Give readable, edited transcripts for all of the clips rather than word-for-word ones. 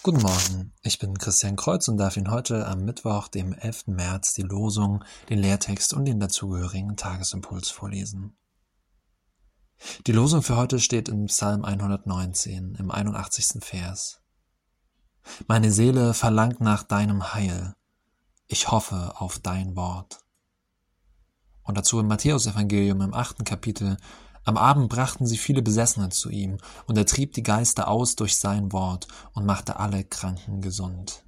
Guten Morgen, ich bin Christian Kreuz und darf Ihnen heute am Mittwoch, dem 11. März, die Losung, den Lehrtext und den dazugehörigen Tagesimpuls vorlesen. Die Losung für heute steht in Psalm 119, im 81. Vers. Meine Seele verlangt nach deinem Heil, ich hoffe auf dein Wort. Und dazu im Matthäusevangelium im 8. Kapitel: Am Abend brachten sie viele Besessene zu ihm, und er trieb die Geister aus durch sein Wort und machte alle Kranken gesund.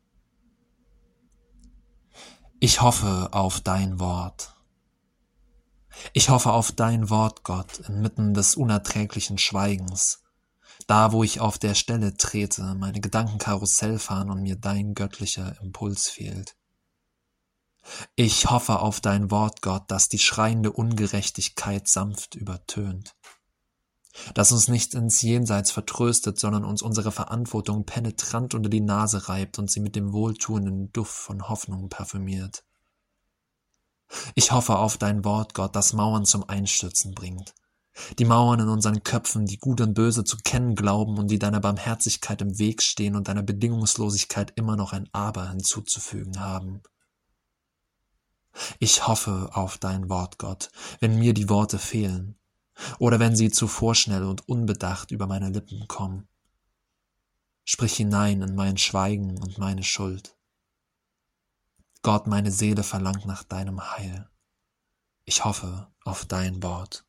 Ich hoffe auf dein Wort. Ich hoffe auf dein Wort, Gott, inmitten des unerträglichen Schweigens. Da, wo ich auf der Stelle trete, meine Gedanken Karussell fahren und mir dein göttlicher Impuls fehlt. Ich hoffe auf dein Wort, Gott, das die schreiende Ungerechtigkeit sanft übertönt. Das uns nicht ins Jenseits vertröstet, sondern uns unsere Verantwortung penetrant unter die Nase reibt und sie mit dem wohltuenden Duft von Hoffnung parfümiert. Ich hoffe auf dein Wort, Gott, das Mauern zum Einstürzen bringt. Die Mauern in unseren Köpfen, die Gut und Böse zu kennen glauben und die deiner Barmherzigkeit im Weg stehen und deiner Bedingungslosigkeit immer noch ein Aber hinzuzufügen haben. Ich hoffe auf dein Wort, Gott, wenn mir die Worte fehlen oder wenn sie zu vorschnell und unbedacht über meine Lippen kommen. Sprich hinein in mein Schweigen und meine Schuld. Gott, meine Seele verlangt nach deinem Heil. Ich hoffe auf dein Wort.